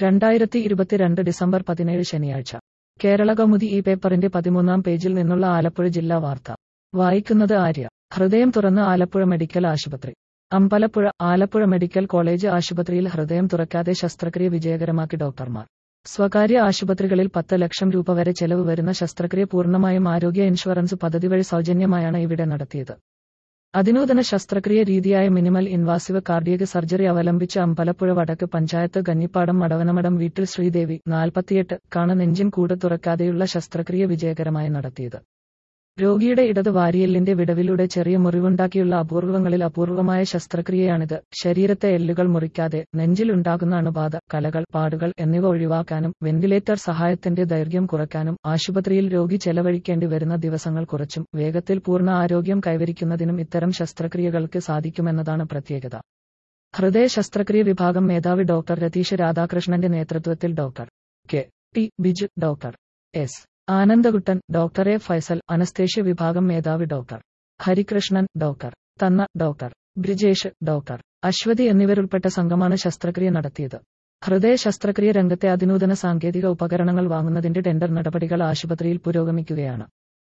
2022 December 17 ശനിയാഴ്ച. കേരളകൗമുദി ഈ പേപ്പറിന്റെ 13-ാം പേജിൽ നിന്നുള്ള ആലപ്പുഴ ജില്ലാ വാർത്ത. വായിക്കുന്നത് ആര്യ. ഹൃദയം തുറന്ന് ആലപ്പുഴ മെഡിക്കൽ ആശുപത്രി. അമ്പലപ്പുഴ. ആലപ്പുഴ മെഡിക്കൽ കോളേജ് ആശുപത്രിയിൽ ഹൃദയം തുറക്കാതെ ശസ്ത്രക്രിയ വിജയകരമാക്കി ഡോക്ടർമാർ. സ്വകാര്യ ആശുപത്രികളിൽ 10 ലക്ഷം രൂപ വരെ ചെലവ് വരുന്ന ശസ്ത്രക്രിയ പൂർണ്ണമായും ആരോഗ്യ ഇൻഷുറൻസ് പദ്ധതി വഴി സൗജന്യമായാണ് ഇവിടെ നടത്തിയത്. അതിനൂതന ശസ്ത്രക്രിയ രീതിയായ മിനിമൽ ഇൻവാസീവ് കാർഡിയക് സർജറി അവലംബിച്ച് അമ്പലപ്പുഴ വടക്ക് പഞ്ചായത്ത് ഗന്നിപ്പാടം മടവനമഠം വീട്ടിൽ ശ്രീദേവി 48 കാണ് നെഞ്ചിൻ കൂട് തുറക്കാതെയുള്ള ശസ്ത്രക്രിയ വിജയകരമായി നടത്തിയത്. രോഗിയുടെ ഇടത് വാരിയെല്ലിന്റെ വിടവിലൂടെ ചെറിയ മുറിവുണ്ടാക്കിയുള്ള അപൂർവങ്ങളിൽ അപൂർവമായ ശസ്ത്രക്രിയയാണിത്. ശരീരത്തെ എല്ലുകൾ മുറിക്കാതെ നെഞ്ചിൽ ഉണ്ടാകുന്ന അണുബാധ, കലകൾ, പാടുകൾ എന്നിവ ഒഴിവാക്കാനും വെന്റിലേറ്റർ സഹായത്തിന്റെ ദൈർഘ്യം കുറയ്ക്കാനും ആശുപത്രിയിൽ രോഗി ചെലവഴിക്കേണ്ടി വരുന്ന ദിവസങ്ങൾ കുറച്ചും വേഗത്തിൽ പൂർണ്ണ ആരോഗ്യം കൈവരിക്കുന്നതിനും ഇത്തരം ശസ്ത്രക്രിയകൾക്ക് സാധിക്കുമെന്നതാണ് പ്രത്യേകത. ഹൃദയ ശസ്ത്രക്രിയ വിഭാഗം മേധാവി ഡോക്ടർ രതീഷ് രാധാകൃഷ്ണന്റെ നേതൃത്വത്തിൽ doctor K T Biju, doctor S Anandakuttan, doctor A Faisal, anaesthesia വിഭാഗം മേധാവി doctor Harikrishnan, doctor Thanna, doctor Brijesh, doctor Aswathi എന്നിവരുൾപ്പെട്ട സംഘമാണ് ശസ്ത്രക്രിയ നടത്തിയത്. ഹൃദയ ശസ്ത്രക്രിയ രംഗത്തെ അതിനൂതന സാങ്കേതിക ഉപകരണങ്ങൾ വാങ്ങുന്നതിന്റെ ടെൻഡർ നടപടികൾ ആശുപത്രിയിൽ പുരോഗമിക്കുകയാണ്.